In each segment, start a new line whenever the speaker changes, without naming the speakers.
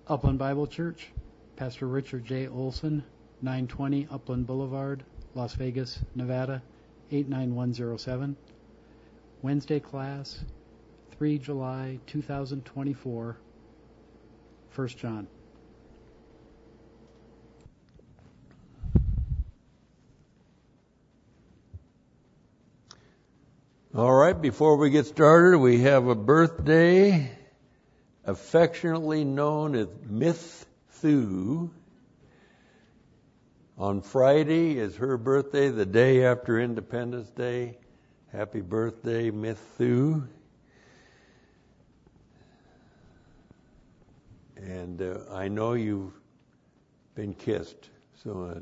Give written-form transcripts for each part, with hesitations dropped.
Upland Bible Church, Pastor Richard J. Olson, 920 Upland Boulevard, Las Vegas, Nevada, 89107. Wednesday class, 3 July 2024, 1 John.
All right, before we get started, we have a birthday, affectionately known as Miss Sue. On Friday is her birthday, the day after Independence Day. Happy birthday, Miss Sue. And I know you've been kissed. So,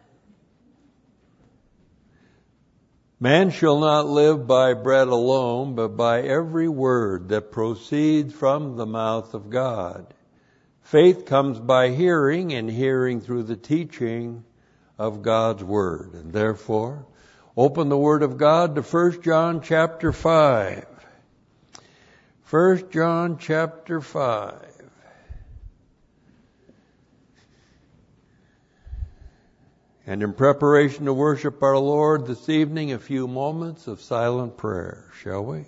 man shall not live by bread alone, but by every word that proceeds from the mouth of God. Faith comes by hearing, and hearing through the teaching of God's Word. And therefore, open the Word of God to 1 John chapter 5. 1 John chapter 5. And in preparation to worship our Lord this evening, a few moments of silent prayer, shall we?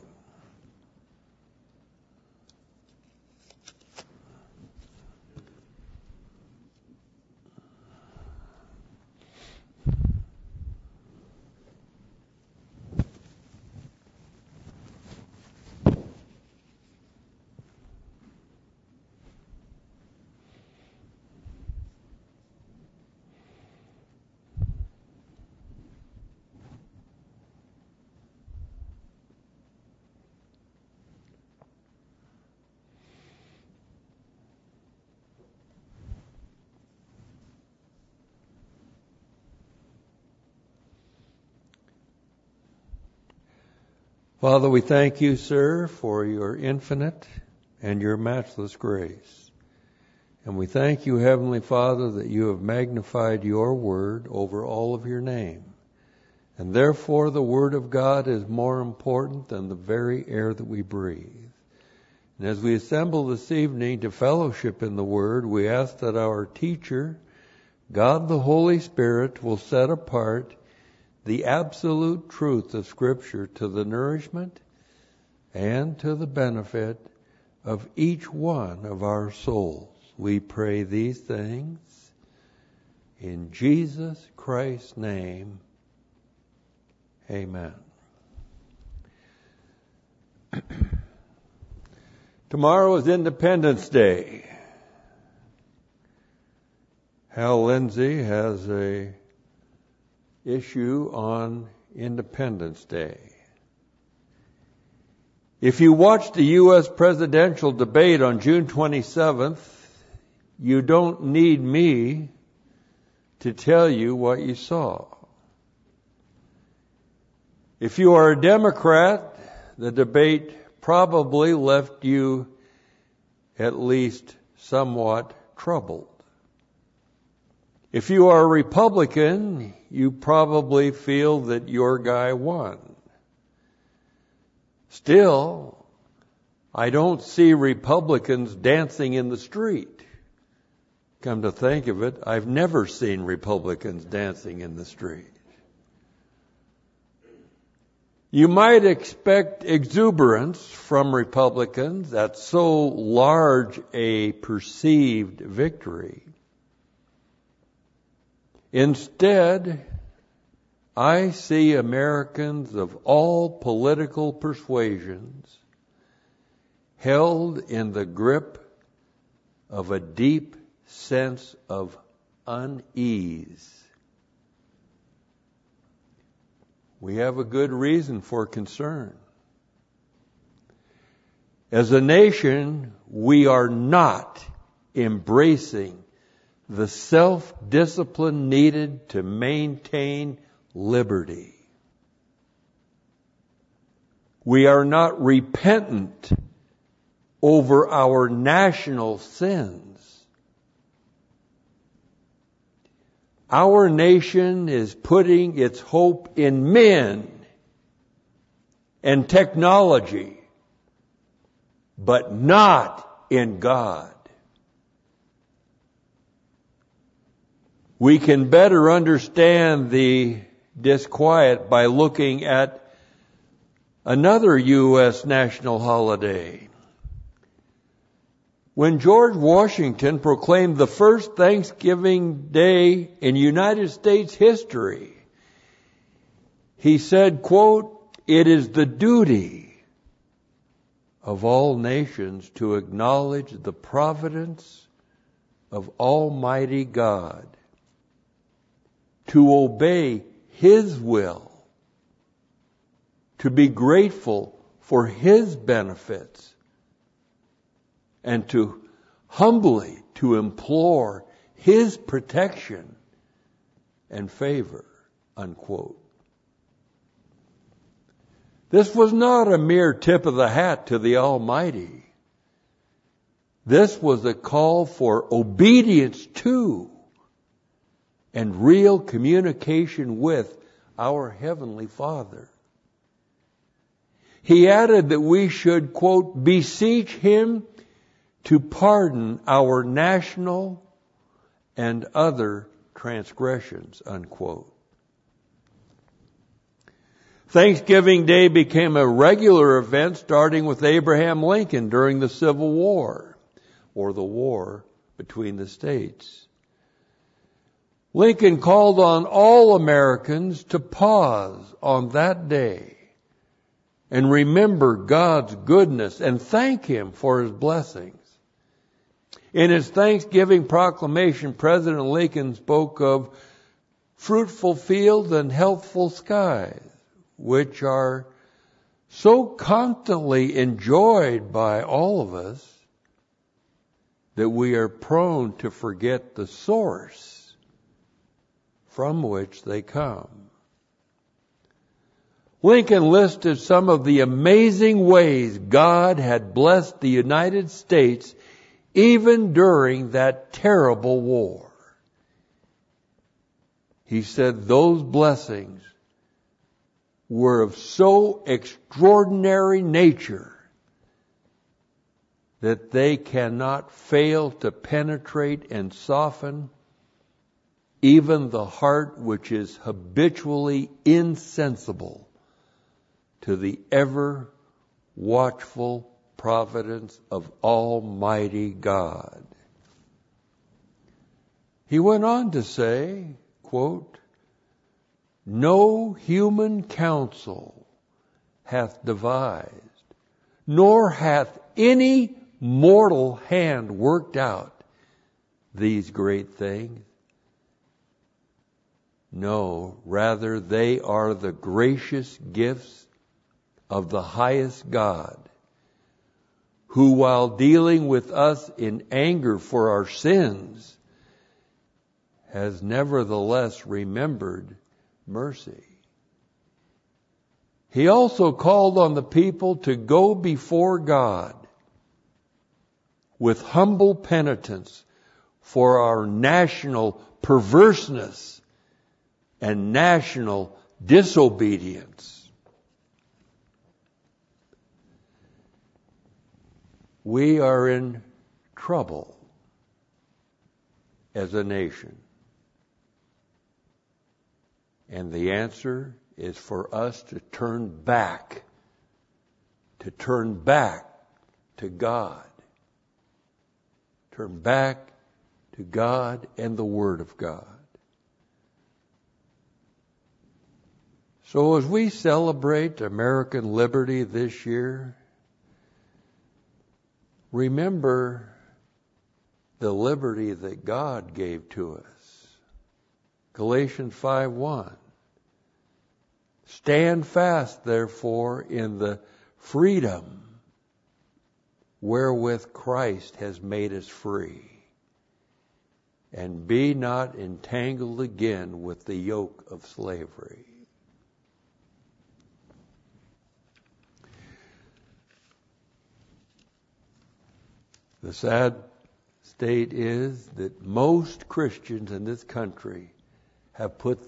Father, we thank you, sir, for your infinite and your matchless grace. And we thank you, Heavenly Father, that you have magnified your word over all of your name. And therefore the word of God is more important than the very air that we breathe. And as we assemble this evening to fellowship in the word, we ask that our teacher, God the Holy Spirit, will set apart the absolute truth of Scripture to the nourishment and to the benefit of each one of our souls. We pray these things in Jesus Christ's name. Amen. Tomorrow is Independence Day. Hal Lindsey has a issue on Independence Day. If you watched the U.S. presidential debate on June 27th, you don't need me to tell you what you saw. If you are a Democrat, the debate probably left you at least somewhat troubled. If you are a Republican, you probably feel that your guy won. Still, I don't see Republicans dancing in the street. Come to think of it, I've never seen Republicans dancing in the street. You might expect exuberance from Republicans at so large a perceived victory. Instead, I see Americans of all political persuasions held in the grip of a deep sense of unease. We have a good reason for concern. As a nation, we are not embracing the self-discipline needed to maintain liberty. We are not repentant over our national sins. Our nation is putting its hope in men and technology, but not in God. We can better understand the disquiet by looking at another U.S. national holiday. When George Washington proclaimed the first Thanksgiving Day in United States history, he said, quote, "It is the duty of all nations to acknowledge the providence of Almighty God, to obey His will, to be grateful for His benefits, and to humbly to implore His protection and favor," unquote. This was not a mere tip of the hat to the Almighty. This was a call for obedience to and real communication with our Heavenly Father. He added that we should, quote, "beseech Him to pardon our national and other transgressions," unquote. Thanksgiving Day became a regular event starting with Abraham Lincoln during the Civil War, or the war between the states. Lincoln called on all Americans to pause on that day and remember God's goodness and thank Him for His blessings. In his Thanksgiving proclamation, President Lincoln spoke of fruitful fields and healthful skies, which are so constantly enjoyed by all of us that we are prone to forget the source from which they come. Lincoln listed some of the amazing ways God had blessed the United States even during that terrible war. He said those blessings were of so extraordinary nature that they cannot fail to penetrate and soften even the heart which is habitually insensible to the ever watchful providence of Almighty God. He went on to say, quote, "No human counsel hath devised, nor hath any mortal hand worked out these great things. No, rather they are the gracious gifts of the highest God, who while dealing with us in anger for our sins, has nevertheless remembered mercy." He also called on the people to go before God with humble penitence for our national perverseness and national disobedience. We are in trouble as a nation. And the answer is for us to turn back to God. Turn back to God and the Word of God. So as we celebrate American liberty this year, remember the liberty that God gave to us. Galatians 5:1. Stand fast, therefore, in the freedom wherewith Christ has made us free, and be not entangled again with the yoke of slavery. The sad state is that most Christians in this country have put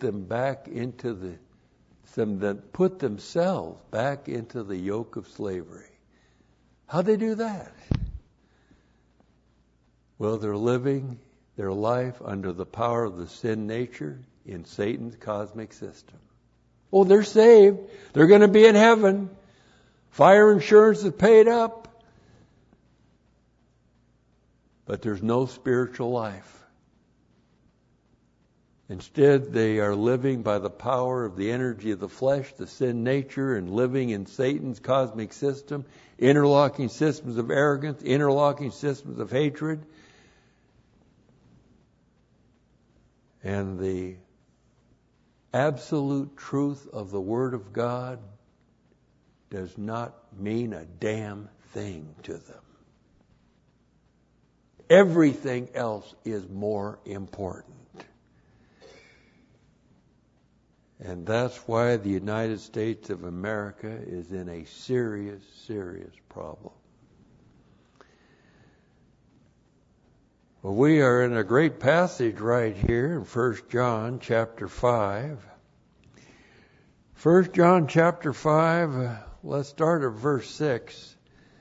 themselves back into the yoke of slavery. How'd they do that? Well, they're living their life under the power of the sin nature in Satan's cosmic system. Oh, they're saved. They're going to be in heaven. Fire insurance is paid up. But there's no spiritual life. Instead, they are living by the power of the energy of the flesh, the sin nature, and living in Satan's cosmic system, interlocking systems of arrogance, interlocking systems of hatred. And the absolute truth of the Word of God does not mean a damn thing to them. Everything else is more important. And that's why the United States of America is in a serious, serious problem. Well, we are in a great passage right here in 1 John chapter 5. 1 John chapter 5, let's start at verse 6.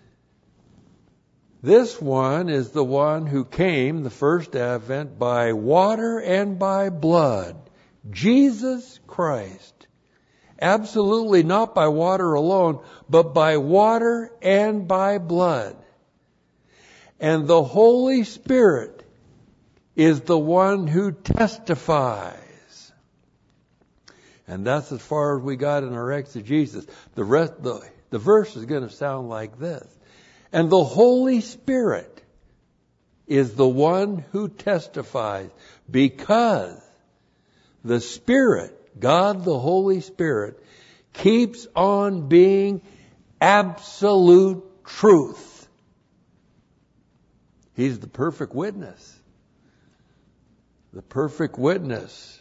This one is the one who came, the first advent, by water and by blood. Jesus Christ. Absolutely not by water alone, but by water and by blood. And the Holy Spirit is the one who testifies. And that's as far as we got in our exegesis. The rest, the verse is going to sound like this. And the Holy Spirit is the one who testifies, because the Spirit, God the Holy Spirit, keeps on being absolute truth. He's the perfect witness. The perfect witness.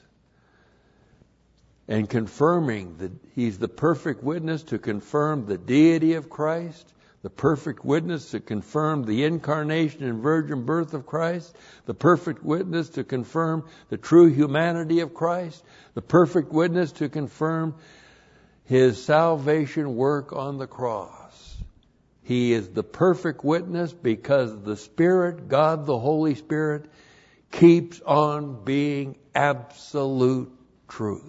And confirming that He's the perfect witness to confirm the deity of Christ, the perfect witness to confirm the incarnation and virgin birth of Christ, the perfect witness to confirm the true humanity of Christ, the perfect witness to confirm His salvation work on the cross. He is the perfect witness because the Spirit, God the Holy Spirit, keeps on being absolute truth.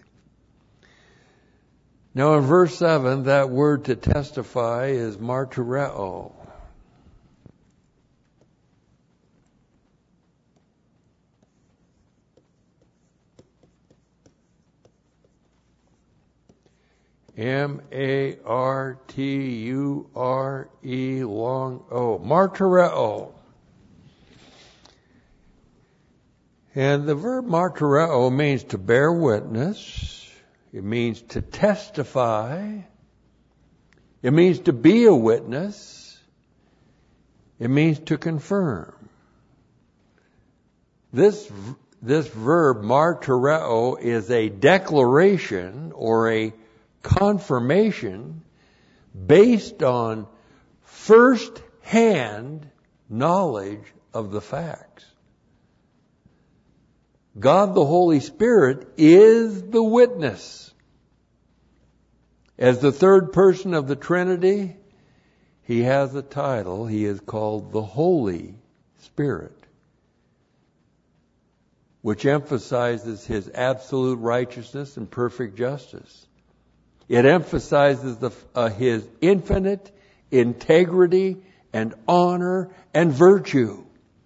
Now in verse 7, that word to testify is martyreo. M-A-R-T-U-R-E long O. Martyreo. And the verb martyreo means to bear witness. It means to testify. It means to be a witness. It means to confirm. This verb, martyreo, is a declaration or a confirmation based on first-hand knowledge of the facts. God the Holy Spirit is the witness. As the third person of the Trinity, He has a title. He is called the Holy Spirit, which emphasizes His absolute righteousness and perfect justice. It emphasizes His infinite integrity and honor and virtue.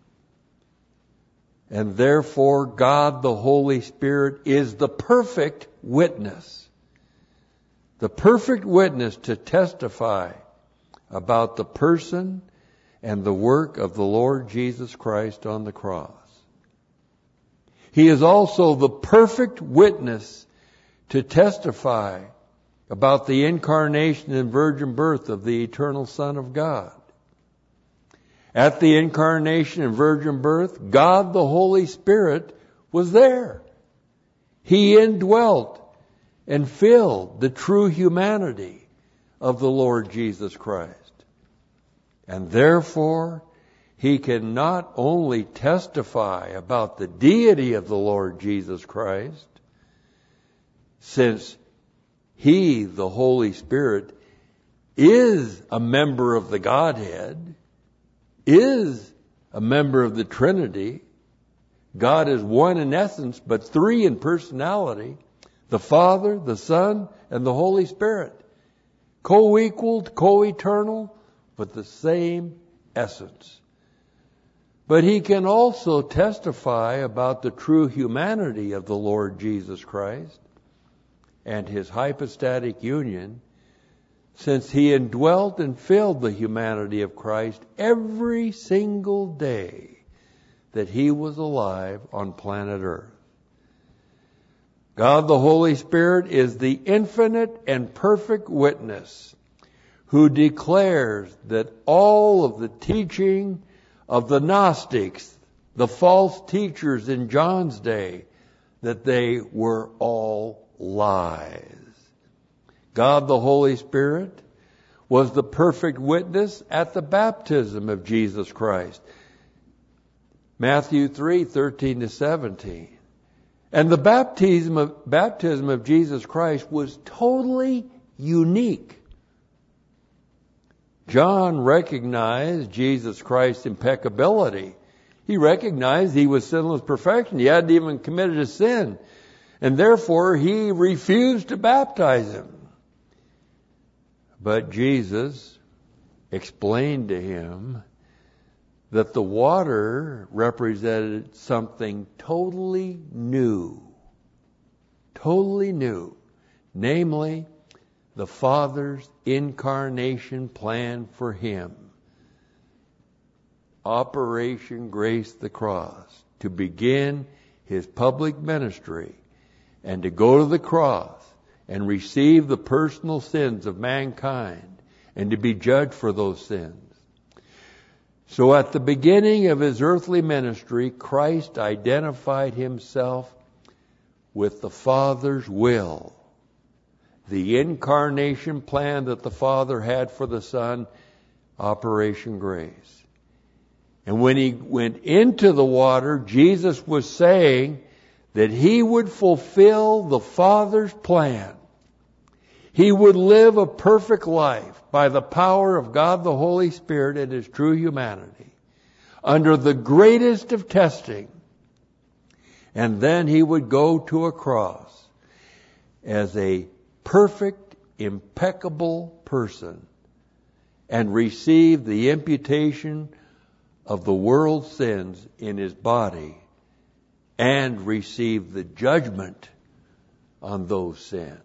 And therefore, God the Holy Spirit is the perfect witness. The perfect witness to testify about the person and the work of the Lord Jesus Christ on the cross. He is also the perfect witness to testify about the incarnation and virgin birth of the eternal Son of God. At the incarnation and virgin birth, God the Holy Spirit was there. He indwelt and filled the true humanity of the Lord Jesus Christ. And therefore, He can not only testify about the deity of the Lord Jesus Christ, since He, the Holy Spirit, is a member of the Godhead, is a member of the Trinity, God is one in essence, but three in personality. The Father, the Son, and the Holy Spirit. Co-equal, co-eternal, but the same essence. But he can also testify about the true humanity of the Lord Jesus Christ and his hypostatic union, since he indwelt and filled the humanity of Christ every single day that he was alive on planet Earth. God the Holy Spirit is the infinite and perfect witness who declares that all of the teaching of the Gnostics, the false teachers in John's day, that they were all lies. God the Holy Spirit was the perfect witness at the baptism of Jesus Christ. Matthew 3:13-17. And the baptism of Jesus Christ was totally unique. John recognized Jesus Christ's impeccability. He recognized he was sinless perfection. He hadn't even committed a sin. And therefore, he refused to baptize him. But Jesus explained to him that the water represented something totally new. Totally new. Namely, the Father's incarnation plan for him. Operation Grace the Cross. To begin his public ministry and to go to the cross and receive the personal sins of mankind and to be judged for those sins. So at the beginning of his earthly ministry, Christ identified himself with the Father's will. The incarnation plan that the Father had for the Son, Operation Grace. And when he went into the water, Jesus was saying that he would fulfill the Father's plan. He would live a perfect life by the power of God the Holy Spirit and his true humanity, under the greatest of testing. And then he would go to a cross as a perfect, impeccable person and receive the imputation of the world's sins in his body and receive the judgment on those sins.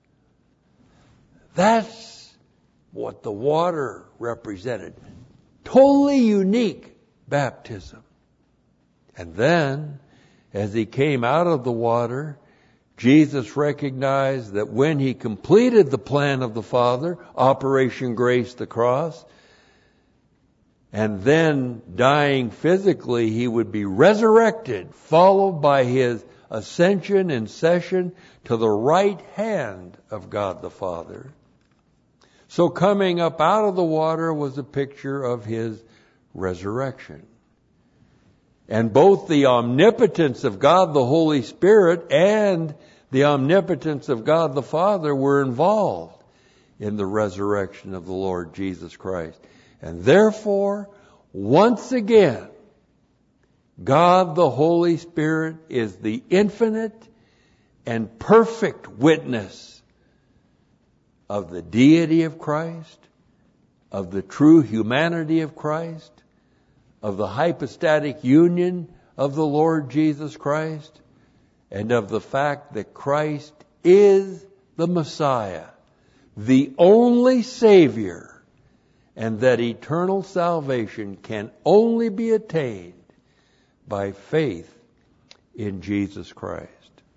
That's what the water represented. Totally unique baptism. And then, as he came out of the water, Jesus recognized that when he completed the plan of the Father, Operation Grace the Cross, and then dying physically, he would be resurrected, followed by his ascension and session to the right hand of God the Father. So coming up out of the water was a picture of his resurrection. And both the omnipotence of God the Holy Spirit and the omnipotence of God the Father were involved in the resurrection of the Lord Jesus Christ. And therefore, once again, God the Holy Spirit is the infinite and perfect witness of the deity of Christ, of the true humanity of Christ, of the hypostatic union of the Lord Jesus Christ, and of the fact that Christ is the Messiah, the only Savior, and that eternal salvation can only be attained by faith in Jesus Christ.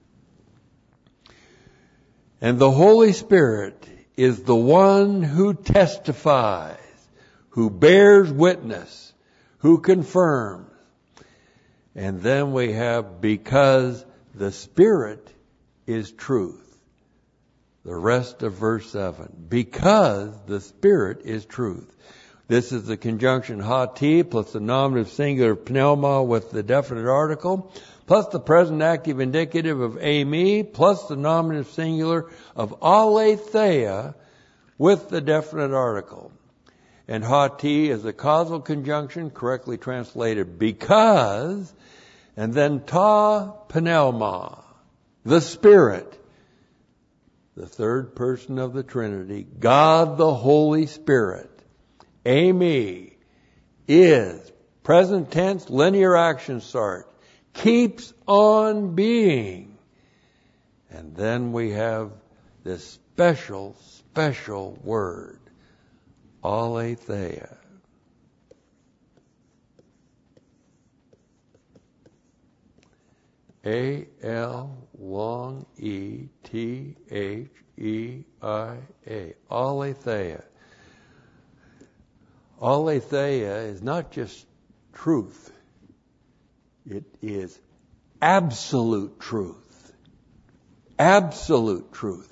And the Holy Spirit is the one who testifies, who bears witness, who confirms. And then we have, because the Spirit is truth. The rest of verse 7. Because the Spirit is truth. This is the conjunction hati plus the nominative singular pneuma with the definite article, plus the present active indicative of eimi, plus the nominative singular of aletheia with the definite article. And hati is a causal conjunction, correctly translated because, And then ta pneuma, the Spirit, the third person of the Trinity, God the Holy Spirit, Amy, is, present tense, linear action start, keeps on being. And then we have this special word, aletheia. A-L-long-E-T-H-E-I-A. Aletheia. Aletheia is not just truth. It is absolute truth. Absolute truth.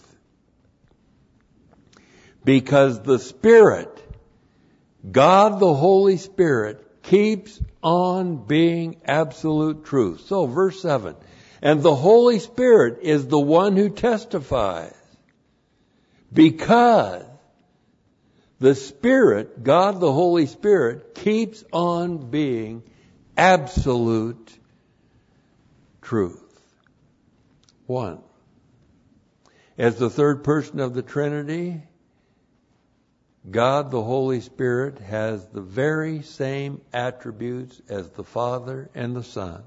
Because the Spirit, God the Holy Spirit, keeps on being absolute truth. So, verse 7. And the Holy Spirit is the one who testifies. Because the Spirit, God the Holy Spirit, keeps on being absolute truth. 1. As the third person of the Trinity, God the Holy Spirit has the very same attributes as the Father and the Son.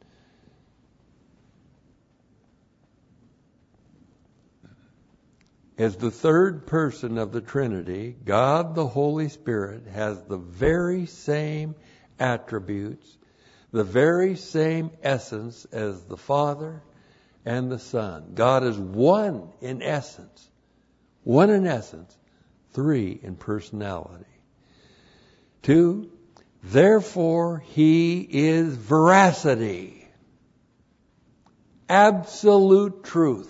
As the third person of the Trinity, God the Holy Spirit has the very same attributes, the very same essence as the Father and the Son. God is one in essence. One in essence. 3 in personality. 2, therefore He is veracity. Absolute truth.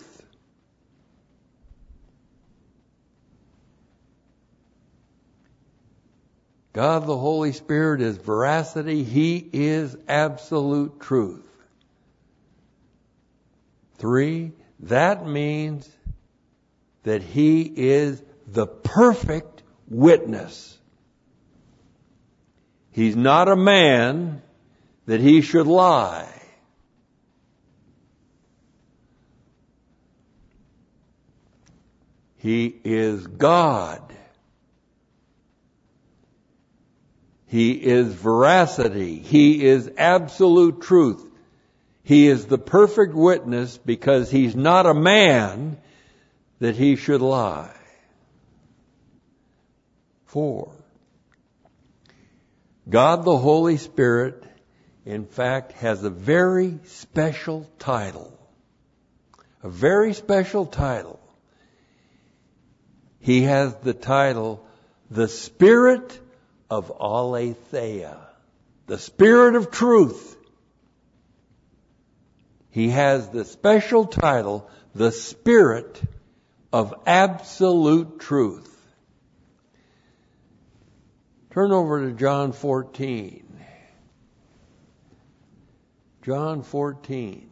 God the Holy Spirit is veracity. He is absolute truth. 3, that means that He is the perfect witness. He's not a man that He should lie. He is God. He is veracity. He is absolute truth. He is the perfect witness because He's not a man that He should lie. 4. God the Holy Spirit, in fact, has a very special title. A very special title. He has the title, the Spirit of Aletheia. The Spirit of Truth. He has the special title, the Spirit of Absolute Truth. Turn over to John 14. John 14.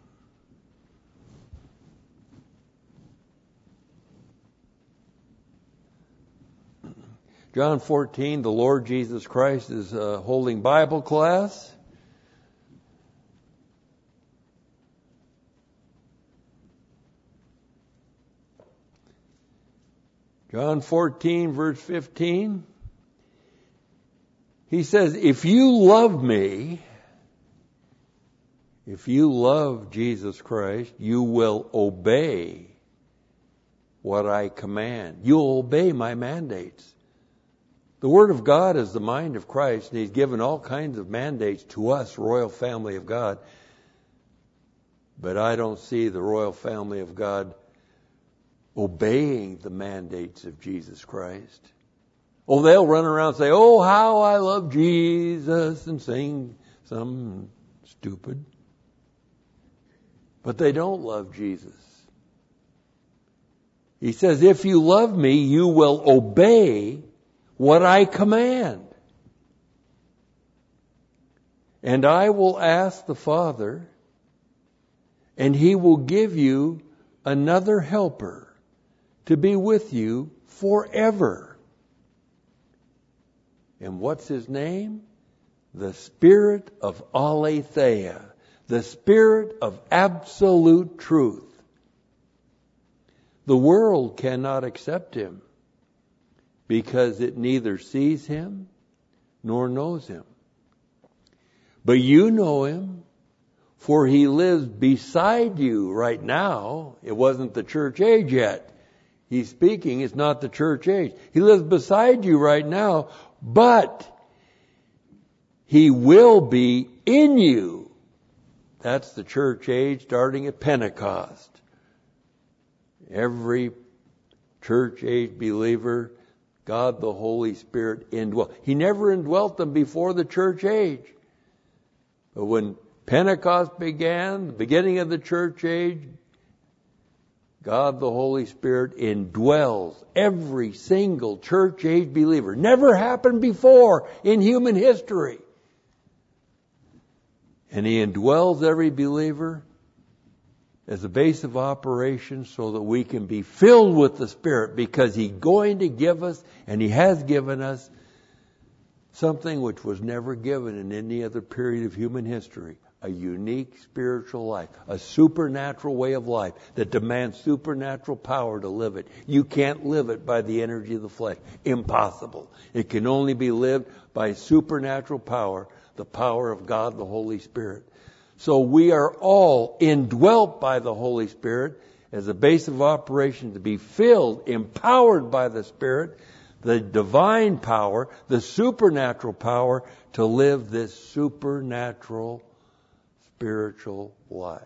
John 14, the Lord Jesus Christ is holding Bible class. John 14, verse 15. He says, if you love me, if you love Jesus Christ, you will obey what I command. You'll obey my mandates. The Word of God is the mind of Christ, and He's given all kinds of mandates to us, royal family of God. But I don't see the royal family of God obeying the mandates of Jesus Christ. Oh, they'll run around and say, oh, how I love Jesus, and sing something stupid. But they don't love Jesus. He says, if you love me, you will obey what I command. And I will ask the Father, and He will give you another helper to be with you forever. And what's His name? The Spirit of Aletheia. The Spirit of absolute truth. The world cannot accept Him because it neither sees Him nor knows Him. But you know Him, for He lives beside you right now. It wasn't the church age yet. He's speaking, it's not the church age. He lives beside you right now, but He will be in you. That's the church age starting at Pentecost. Every church age believer, God the Holy Spirit indwelt. He never indwelt them before the church age. But when Pentecost began, the beginning of the church age, God the Holy Spirit indwells every single church age believer. Never happened before in human history. And He indwells every believer as a base of operation so that we can be filled with the Spirit, because He's going to give us, and He has given us, something which was never given in any other period of human history. A unique spiritual life, a supernatural way of life that demands supernatural power to live it. You can't live it by the energy of the flesh. Impossible. It can only be lived by supernatural power, the power of God, the Holy Spirit. So we are all indwelt by the Holy Spirit as a base of operation to be filled, empowered by the Spirit, the divine power, the supernatural power to live this supernatural spiritual life.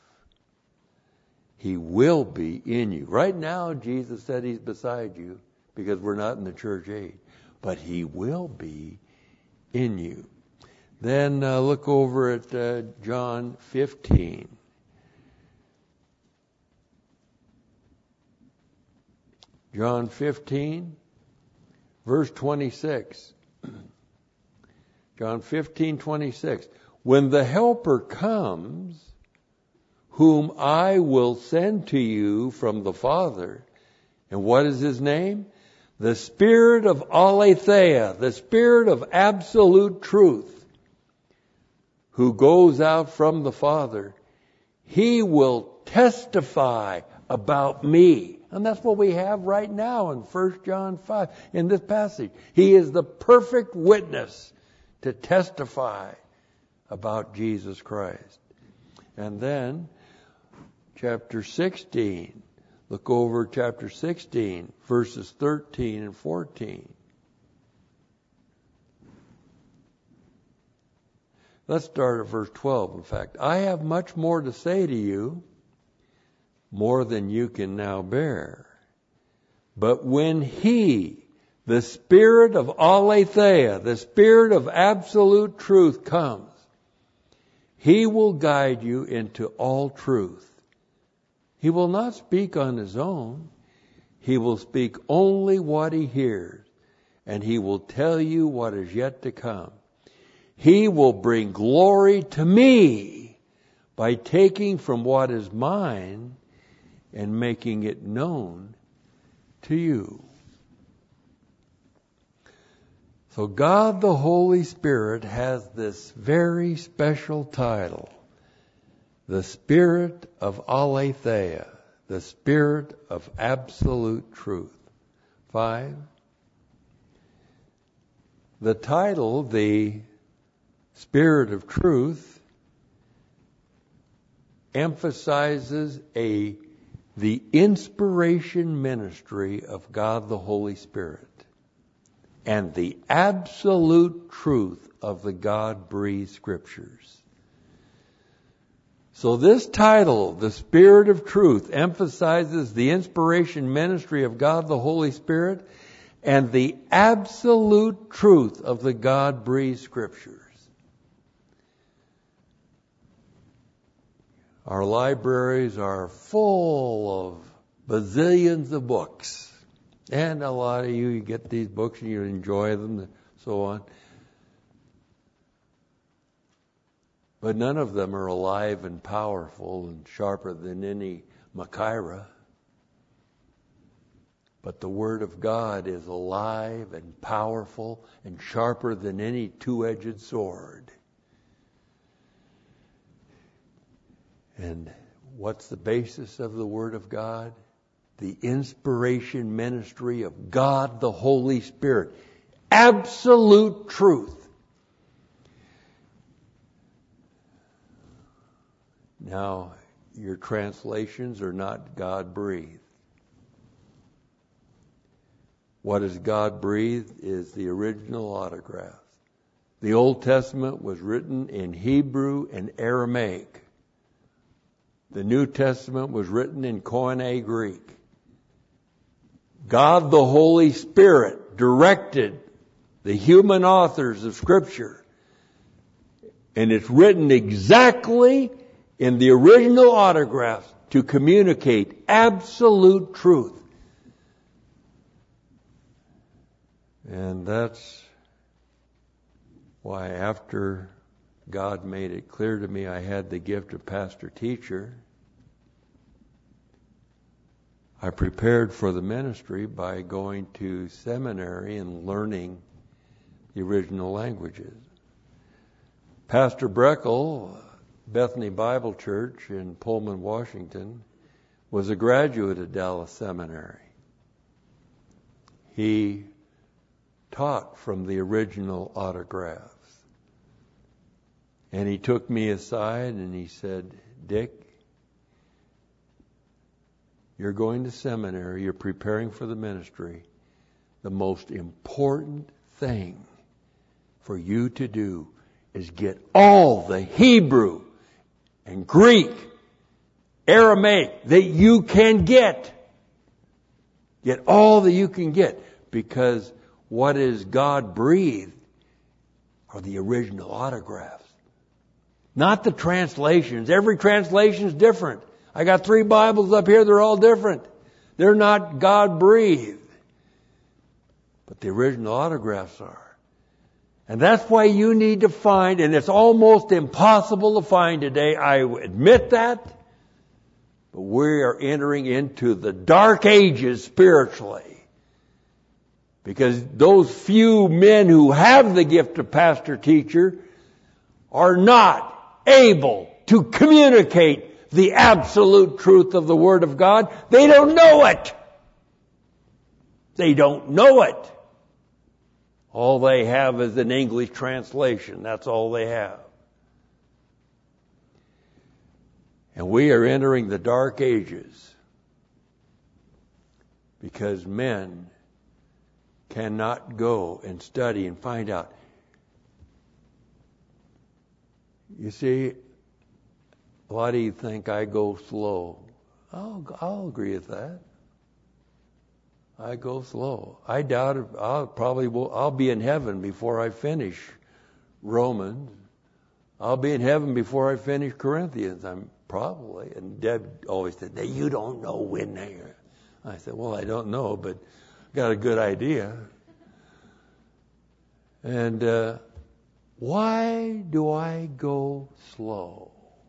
He will be in you. Right now, Jesus said He's beside you because we're not in the church age. But He will be in you. Then look over at John 15. John 15, verse 26. John 15:26. When the Helper comes, whom I will send to you from the Father, and what is His name? The Spirit of Aletheia, the Spirit of absolute truth, who goes out from the Father, He will testify about me. And that's what we have right now in 1 John 5, in this passage. He is the perfect witness to testify about Jesus Christ. And then, chapter 16. Look over chapter 16, verses 13 and 14. Let's start at verse 12, in fact. I have much more to say to you, more than you can now bear. But when He, the Spirit of Aletheia, the Spirit of absolute truth comes, He will guide you into all truth. He will not speak on His own. He will speak only what He hears, and He will tell you what is yet to come. He will bring glory to me by taking from what is mine and making it known to you. So God the Holy Spirit has this very special title, the Spirit of Aletheia, the Spirit of absolute truth. 5. The title, the Spirit of Truth, emphasizes the inspiration ministry of God the Holy Spirit and the absolute truth of the God-breathed Scriptures. So this title, the Spirit of Truth, emphasizes the inspiration ministry of God the Holy Spirit and the absolute truth of the God-breathed Scriptures. Our libraries are full of bazillions of books. And a lot of you get these books and you enjoy them and so on. But none of them are alive and powerful and sharper than any Machaira. But the Word of God is alive and powerful and sharper than any two-edged sword. And what's the basis of the Word of God? The inspiration ministry of God the Holy Spirit. Absolute truth. Now, your translations are not God-breathed. What is God-breathed is the original autograph. The Old Testament was written in Hebrew and Aramaic. The New Testament was written in Koine Greek. God the Holy Spirit directed the human authors of Scripture. And it's written exactly in the original autographs to communicate absolute truth. And that's why after God made it clear to me I had the gift of pastor-teacher, I prepared for the ministry by going to seminary and learning the original languages. Pastor Breckel, Bethany Bible Church in Pullman, Washington, was a graduate of Dallas Seminary. He taught from the original autographs. And he took me aside and he said, Dick, you're going to seminary, you're preparing for the ministry. The most important thing for you to do is get all the Hebrew and Greek, Aramaic that you can get. Get all that you can get, because what is God-breathed are the original autographs. Not the translations. Every translation is different. I got 3 Bibles up here, they're all different. They're not God-breathed. But the original autographs are. And that's why you need to find, and it's almost impossible to find today, I admit that, but we are entering into the dark ages spiritually. Because those few men who have the gift of pastor-teacher are not able to communicate the absolute truth of the Word of God. They don't know it. They don't know it. All they have is an English translation. That's all they have. And we are entering the dark ages because men cannot go and study and find out. You see, a lot of you think I go slow. I'll agree with that. I go slow. I doubt it. I'll be in heaven before I finish Romans. I'll be in heaven before I finish Corinthians. I'm probably. And Deb always said, you don't know when there. I said, well, I don't know, but got a good idea. And why do I go slow?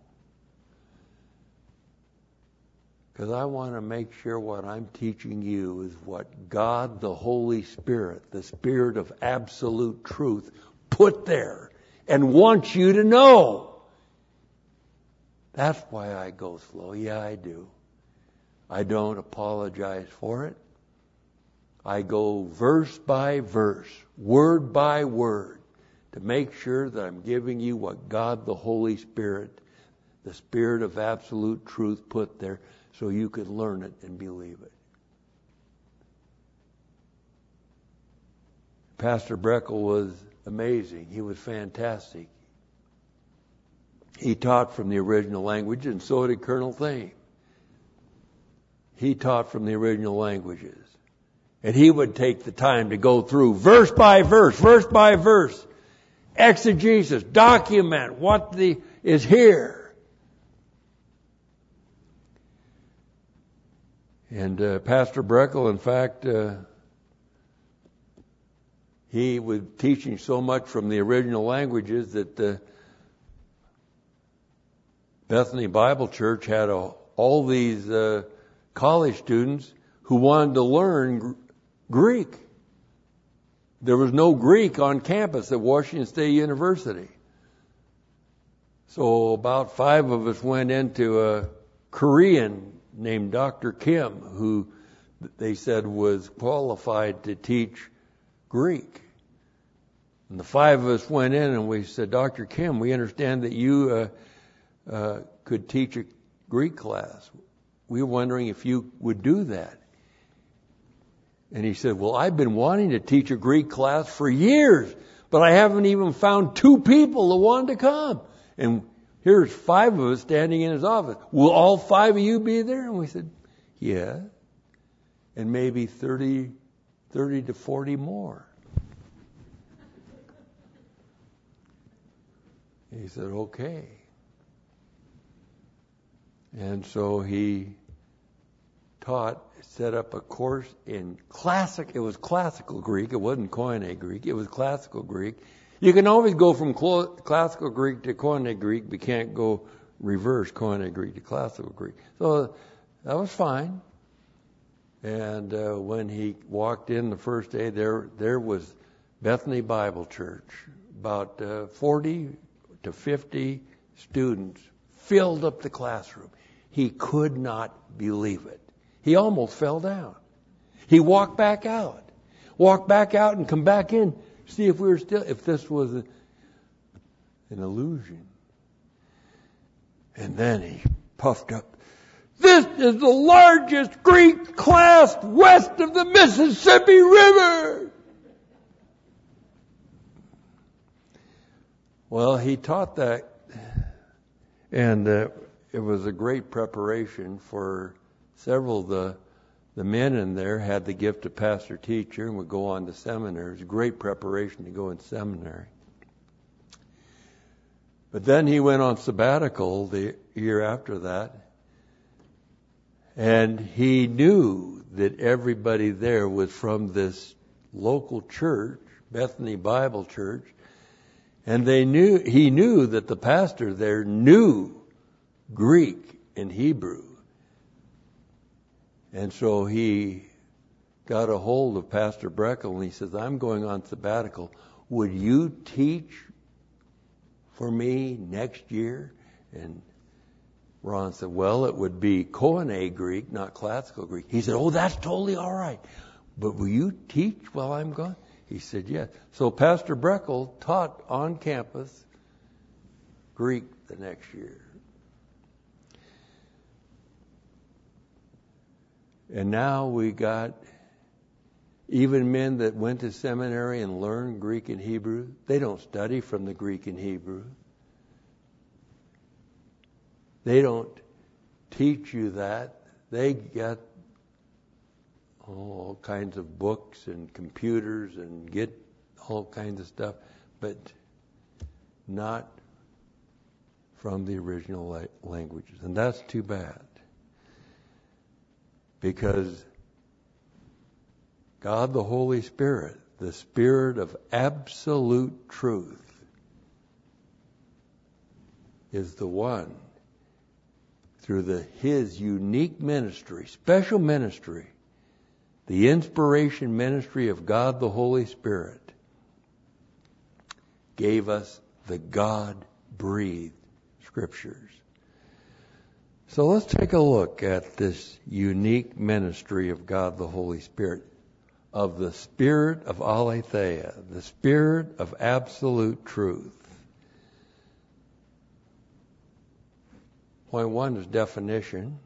Because I want to make sure what I'm teaching you is what God, the Holy Spirit, the Spirit of absolute truth, put there and wants you to know. That's why I go slow. Yeah, I do. I don't apologize for it. I go verse by verse, word by word, to make sure that I'm giving you what God, the Holy Spirit, the Spirit of absolute truth, put there, so you could learn it and believe it. Pastor Breckel was amazing. He was fantastic. He taught from the original language, and so did Colonel Thame. He taught from the original languages. And he would take the time to go through verse by verse, exegesis, document what is here. And Pastor Breckel, in fact, he was teaching so much from the original languages that the Bethany Bible Church had all these college students who wanted to learn Greek. There was no Greek on campus at Washington State University. So about 5 of us went into a Korean named Dr. Kim, who they said was qualified to teach Greek. And the 5 of us went in and we said, Dr. Kim, we understand that you could teach a Greek class. We were wondering if you would do that. And he said, well, I've been wanting to teach a Greek class for years, but I haven't even found 2 people that wanted to come. And here's 5 of us standing in his office. Will all 5 of you be there? And we said, yeah. And maybe 30 to 40 more. He said, okay. And so he set up a course in it was classical Greek. It wasn't Koine Greek. It was classical Greek. You can always go from classical Greek to Koine Greek, but you can't go reverse Koine Greek to classical Greek. So that was fine. And when he walked in the first day, there was Bethany Bible Church. About 40 to 50 students filled up the classroom. He could not believe it. He almost fell down. He walked back out and come back in, see if this was an illusion. And then he puffed up. This is the largest Greek class west of the Mississippi River. Well, he taught that, and it was a great preparation for several of the men in there had the gift of pastor-teacher and would go on to seminary. It was a great preparation to go in seminary. But then he went on sabbatical the year after that, and he knew that everybody there was from this local church, Bethany Bible Church, and he knew that the pastor there knew Greek and Hebrew. And so he got a hold of Pastor Breckel and he says, I'm going on sabbatical. Would you teach for me next year? And Ron said, well, it would be Koine Greek, not classical Greek. He said, oh, that's totally all right. But will you teach while I'm gone? He said, yes. So Pastor Breckel taught on campus Greek the next year. And now we got even men that went to seminary and learned Greek and Hebrew. They don't study from the Greek and Hebrew. They don't teach you that. They get all kinds of books and computers and get all kinds of stuff, but not from the original languages. And that's too bad. Because God the Holy Spirit, the Spirit of absolute truth, is the one through His unique ministry, special ministry, the inspiration ministry of God the Holy Spirit, gave us the God-breathed Scriptures. So let's take a look at this unique ministry of God the Holy Spirit, of the Spirit of Aletheia, the Spirit of absolute truth. Point 1 is definition.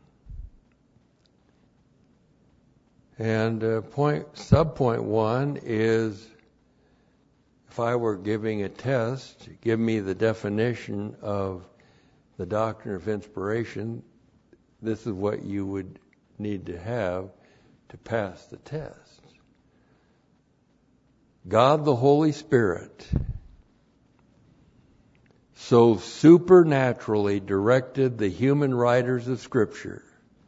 And subpoint 1 is, if I were giving a test, give me the definition of the doctrine of inspiration. This is what you would need to have to pass the test. God the Holy Spirit so supernaturally directed the human writers of Scripture.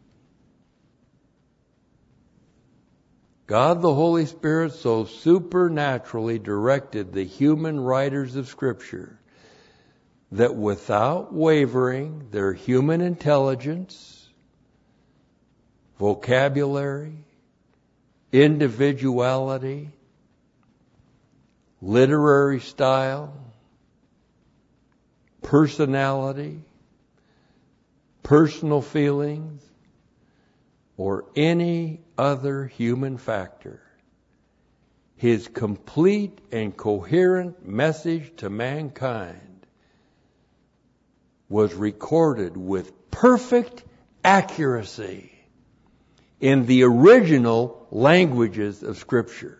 God the Holy Spirit so supernaturally directed the human writers of Scripture that without wavering their human intelligence, vocabulary, individuality, literary style, personality, personal feelings, or any other human factor. His complete and coherent message to mankind was recorded with perfect accuracy in the original languages of Scripture.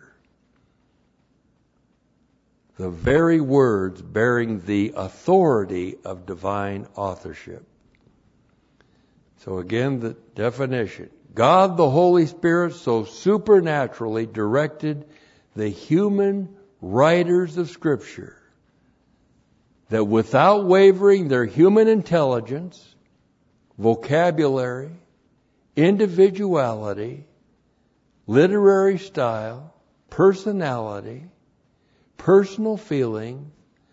The very words bearing the authority of divine authorship. So again, the definition. God the Holy Spirit so supernaturally directed the human writers of Scripture that without wavering their human intelligence, vocabulary, individuality, literary style, personality, personal feeling,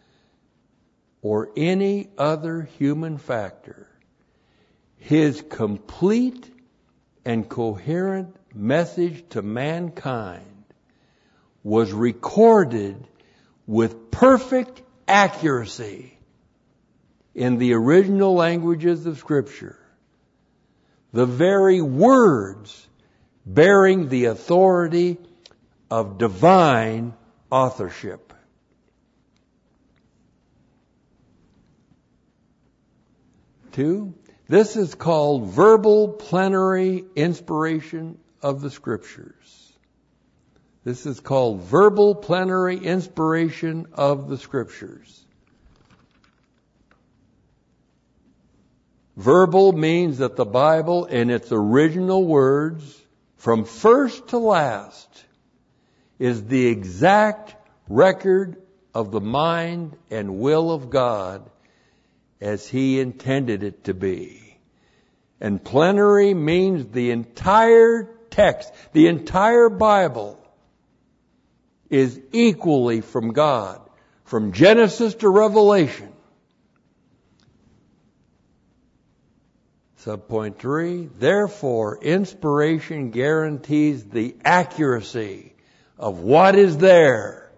or any other human factor, his complete and coherent message to mankind was recorded with perfect accuracy in the original languages of Scripture. The very words bearing the authority of divine authorship. Two, this is called verbal plenary inspiration of the Scriptures. This is called verbal plenary inspiration of the Scriptures. Verbal means that the Bible in its original words, from first to last, is the exact record of the mind and will of God as He intended it to be. And plenary means the entire text, the entire Bible, is equally from God, from Genesis to Revelation. Subpoint 3, therefore, inspiration guarantees the accuracy of what is there.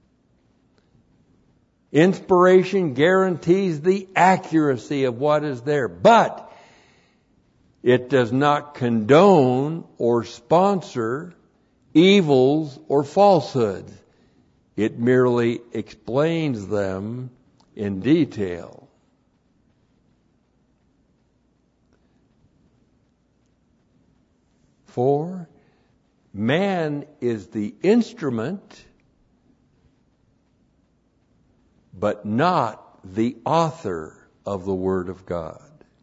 Inspiration guarantees the accuracy of what is there, but it does not condone or sponsor evils or falsehoods. It merely explains them in detail. Four, man is the instrument, but not the author of the Word of God.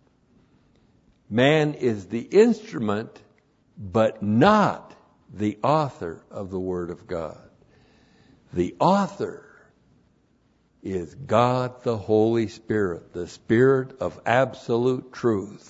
Man is the instrument, but not the author of the Word of God. The author is God the Holy Spirit, the Spirit of absolute truth.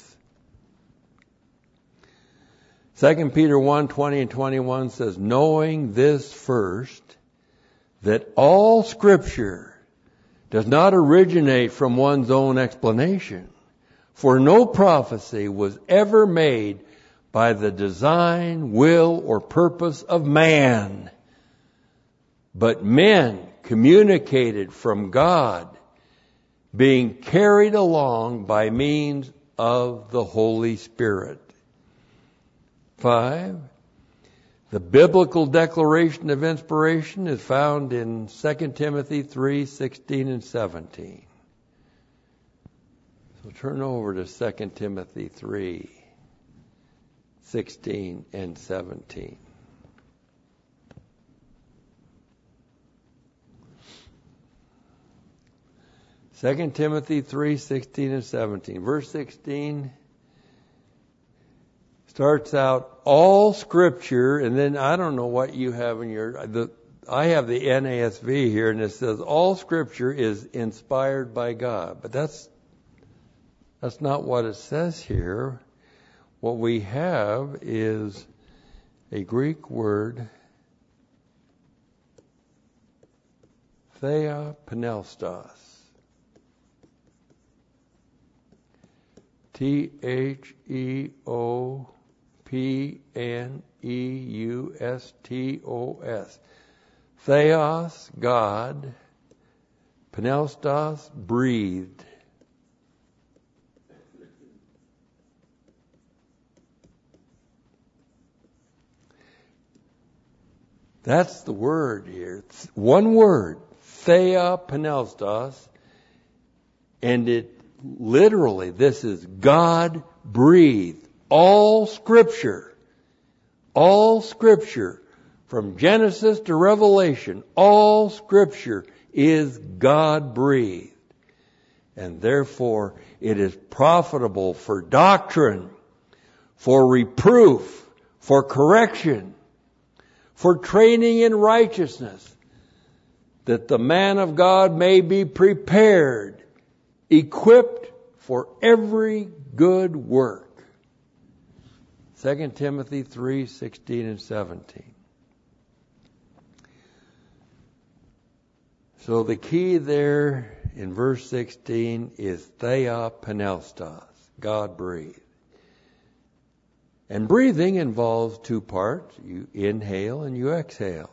2 Peter 1:20 and 21 says, knowing this first, that all Scripture does not originate from one's own explanation, for no prophecy was ever made by the design, will, or purpose of man, but men communicated from God, being carried along by means of the Holy Spirit. 5. The biblical declaration of inspiration is found in 2 Timothy 3:16 and 17. So turn over to 2 Timothy 3:16 and 17. Second Timothy 3:16 and 17. Verse 16 starts out, all Scripture, and then I don't know what you have in your, I have the NASV here, and it says all Scripture is inspired by God. But that's not what it says here. What we have is a Greek word, theopneustos. Theopneustos. Theos, God. Penelstos, breathed. That's the word here. One word, Thea Penelstos, and it literally, this is God breathed. All Scripture, from Genesis to Revelation, all Scripture is God breathed. And therefore, it is profitable for doctrine, for reproof, for correction, for training in righteousness, that the man of God may be prepared, equipped for every good work. 2 Timothy 3:16 and 17. So the key there in verse 16 is Thea Penelstos, God breathed. And breathing involves two parts. You inhale and you exhale.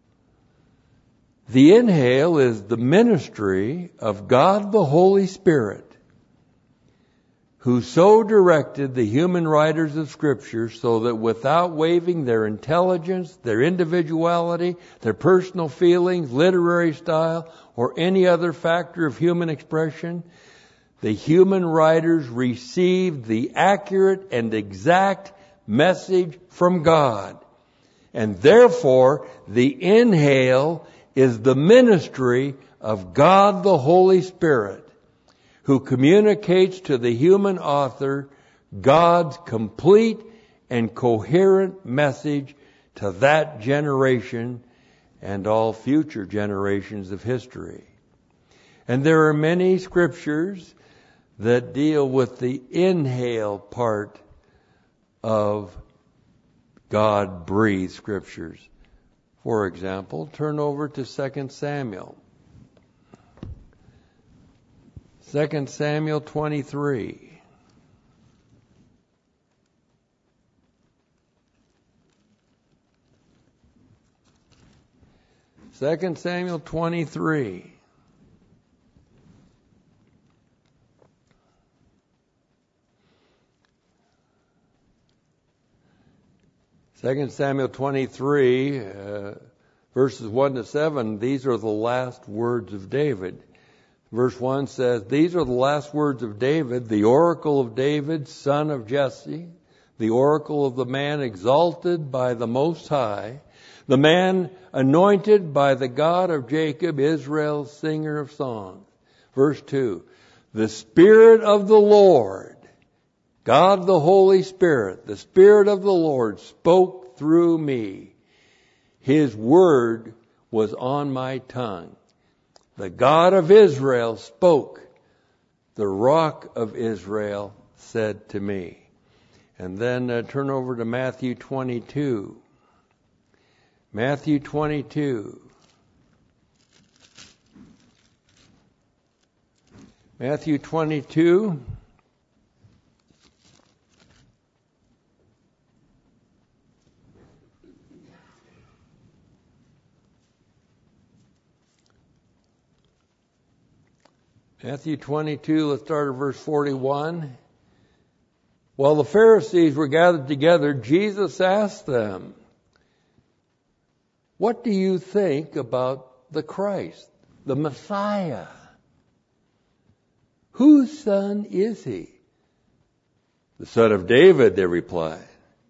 The inhale is the ministry of God the Holy Spirit, who so directed the human writers of Scripture so that without waiving their intelligence, their individuality, their personal feelings, literary style, or any other factor of human expression, the human writers received the accurate and exact message from God. And therefore, the inhale is the ministry of God the Holy Spirit, who communicates to the human author God's complete and coherent message to that generation and all future generations of history. And there are many scriptures that deal with the inhale part of God-breathed scriptures. For example, turn over to 2 Samuel. 2 Samuel 23. Second Samuel 23. Second Samuel 23, verses 1 to 7, these are the last words of David. Verse 1 says, "These are the last words of David, the oracle of David, son of Jesse, the oracle of the man exalted by the Most High, the man anointed by the God of Jacob, Israel's singer of songs." Verse 2, "The Spirit of the Lord," God the Holy Spirit, the Spirit of the Lord spoke through me. His word was on my tongue. The God of Israel spoke. The Rock of Israel said to me. And then turn over to Matthew 22. Matthew 22. Matthew 22. Matthew 22, let's start at verse 41. While the Pharisees were gathered together, Jesus asked them, "What do you think about the Christ, the Messiah? Whose son is he?" "The son of David," they replied.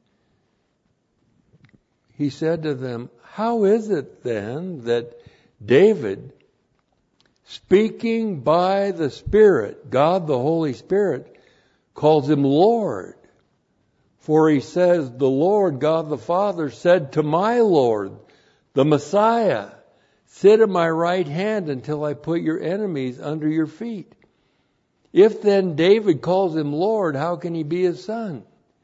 He said to them, "How is it then that David, speaking by the Spirit, God the Holy Spirit, calls him Lord? For he says, 'The Lord, God the Father, said to my Lord, the Messiah, sit at my right hand until I put your enemies under your feet.' If then David calls him Lord, how can he be his son?"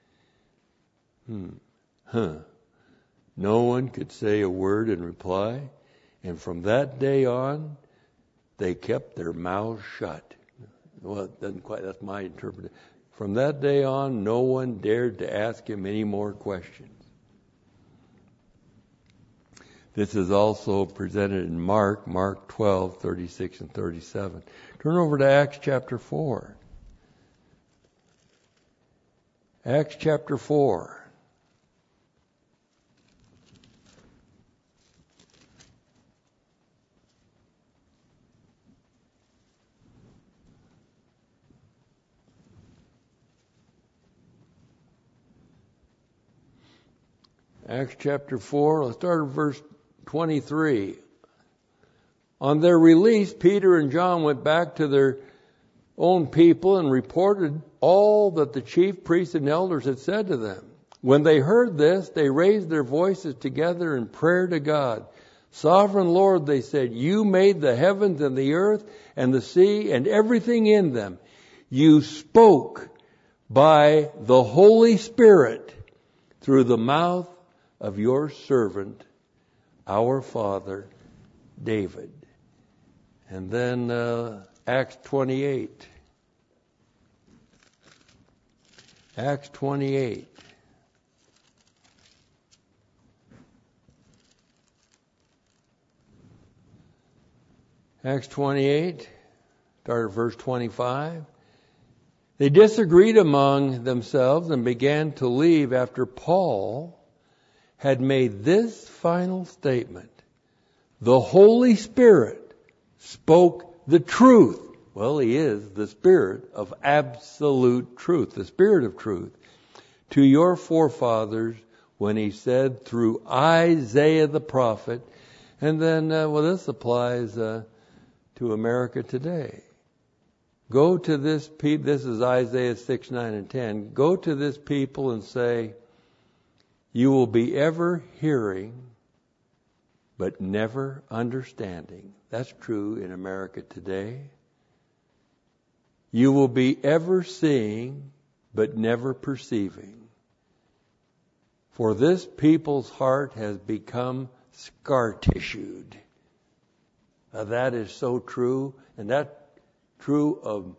No one could say a word in reply, and from that day on, they kept their mouths shut. Well, it doesn't quite, that's my interpretation. From that day on, no one dared to ask him any more questions. This is also presented in Mark 12, 36 and 37. Turn over to Acts chapter 4. Acts chapter 4. Acts chapter 4, let's start at verse 23. On their release, Peter and John went back to their own people and reported all that the chief priests and elders had said to them. When they heard this, they raised their voices together in prayer to God. Sovereign Lord, they said, you made the heavens and the earth and the sea and everything in them. You spoke by the Holy Spirit through the mouth of your servant, our father, David. And then Acts 28. Acts 28. Acts 28, start at verse 25. They disagreed among themselves and began to leave after Paul had made this final statement. The Holy Spirit spoke the truth. Well, He is the Spirit of absolute truth, the Spirit of truth, to your forefathers when He said through Isaiah the prophet. And then, this applies to America today. Go to this people, this is Isaiah 6, 9, and 10. Go to this people and say, you will be ever hearing, but never understanding. That's true in America today. You will be ever seeing, but never perceiving. For this people's heart has become scar-tissued. Now that is so true, and that's true of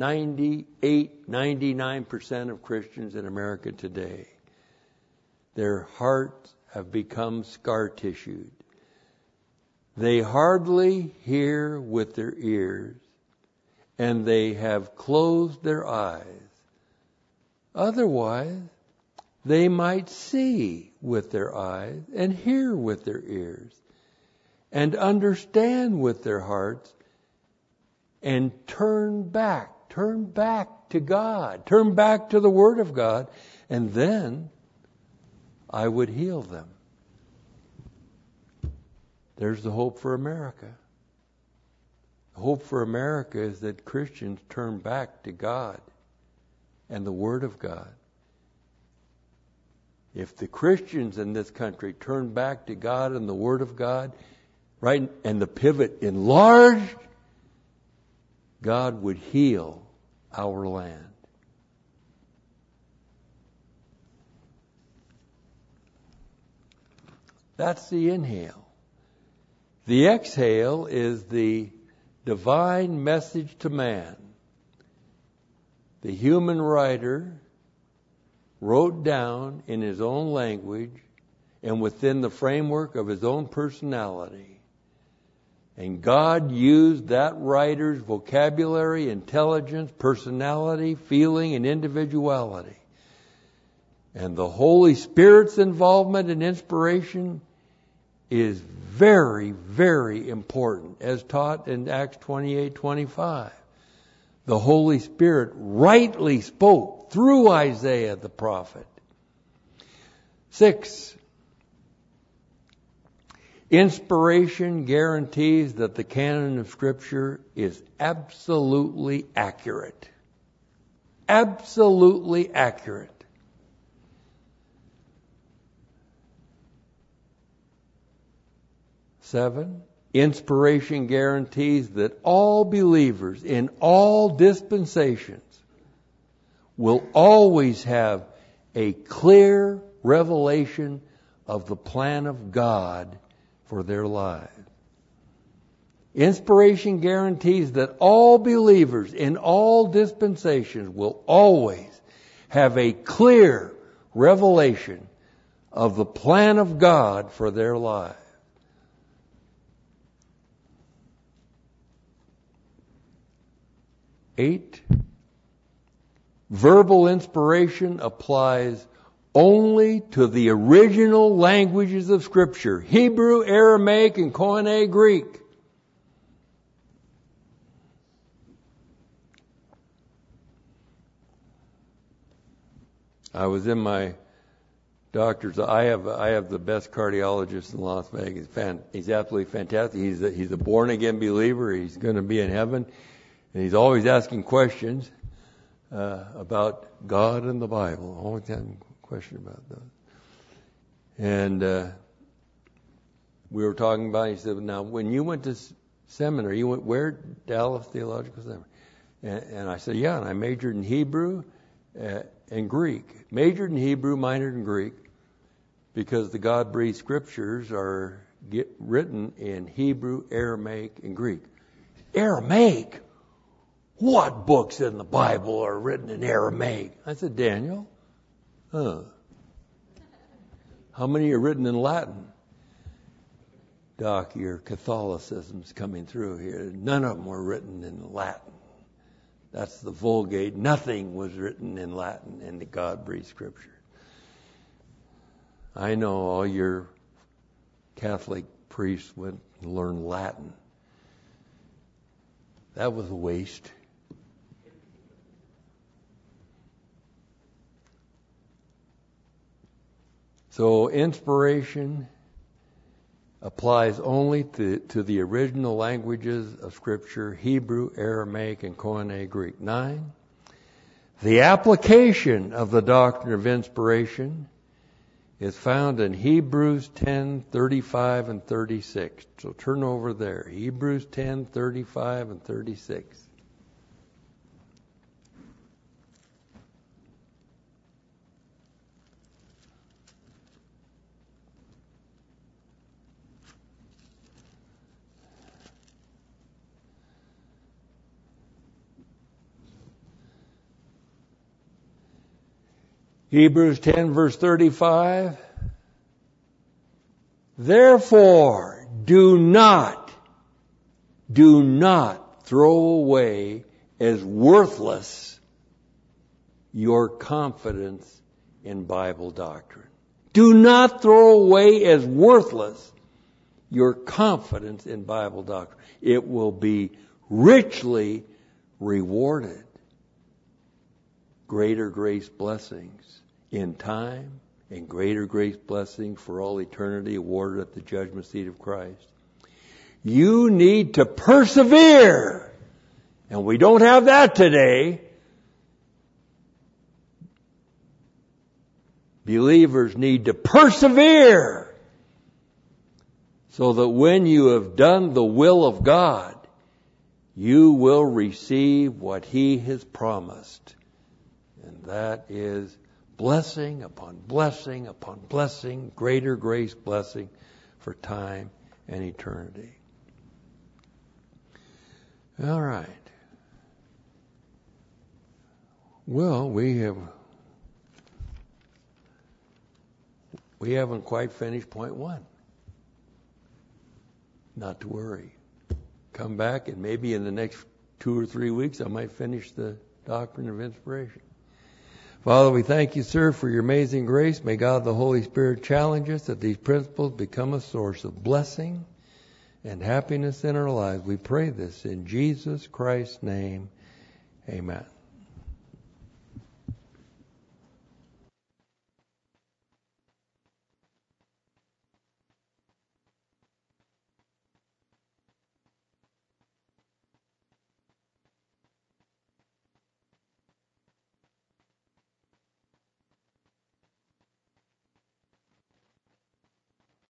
99% of Christians in America today. Their hearts have become scar-tissued. They hardly hear with their ears, and they have closed their eyes. Otherwise, they might see with their eyes and hear with their ears and understand with their hearts and turn back to God, turn back to the Word of God, and then I would heal them. There's the hope for America. The hope for America is that Christians turn back to God and the Word of God. If the Christians in this country turn back to God and the Word of God, right, and the pivot enlarged, God would heal our land. That's the inhale. The exhale is the divine message to man. The human writer wrote down in his own language and within the framework of his own personality. And God used that writer's vocabulary, intelligence, personality, feeling, and individuality. And the Holy Spirit's involvement and inspiration is very, very important, as taught in Acts 28:25. The Holy Spirit rightly spoke through Isaiah the prophet. 6. Inspiration guarantees that the canon of Scripture is absolutely accurate. Absolutely accurate. 7. Inspiration guarantees that all believers in all dispensations will always have a clear revelation of the plan of God for their lives. Inspiration guarantees that all believers in all dispensations will always have a clear revelation of the plan of God for their lives. 8. Verbal inspiration applies only to the original languages of Scripture, Hebrew, Aramaic, and Koine Greek. I was in my doctor's. I have the best cardiologist in Las Vegas. He's absolutely fantastic. He's a born again believer. He's going to be in heaven, and he's always asking questions about God and the Bible. Always having a question about that. And we were talking about. He said, "Now, when you went to seminary, you went where? Dallas Theological Seminary." And I said, "Yeah." And I majored in Hebrew and Greek. Majored in Hebrew, minored in Greek, because the God-breathed Scriptures are written in Hebrew, Aramaic, and Greek. Aramaic? What books in the Bible are written in Aramaic? I said, "Daniel, how many are written in Latin?" "Doc, your Catholicism's coming through here. None of them were written in Latin. That's the Vulgate. Nothing was written in Latin in the God-breathed Scripture." I know all your Catholic priests went and learned Latin. That was a waste. So inspiration applies only to the original languages of Scripture, Hebrew, Aramaic, and Koine Greek. 9. The application of the doctrine of inspiration is found in Hebrews 10:35 and 36. So turn over there. Hebrews 10:35 and 36. Hebrews 10 verse 35. Therefore, do not throw away as worthless your confidence in Bible doctrine. Do not throw away as worthless your confidence in Bible doctrine. It will be richly rewarded. Greater grace blessings in time and greater grace blessings for all eternity awarded at the judgment seat of Christ. You need to persevere. And we don't have that today. Believers need to persevere so that when you have done the will of God, you will receive what He has promised. And that is blessing upon blessing upon blessing, greater grace blessing for time and eternity. All right. Well, we haven't quite finished point 1. Not to worry. Come back and maybe in the next 2 or 3 weeks I might finish the doctrine of inspiration. Father, we thank you, sir, for your amazing grace. May God the Holy Spirit challenge us that these principles become a source of blessing and happiness in our lives. We pray this in Jesus Christ's name. Amen.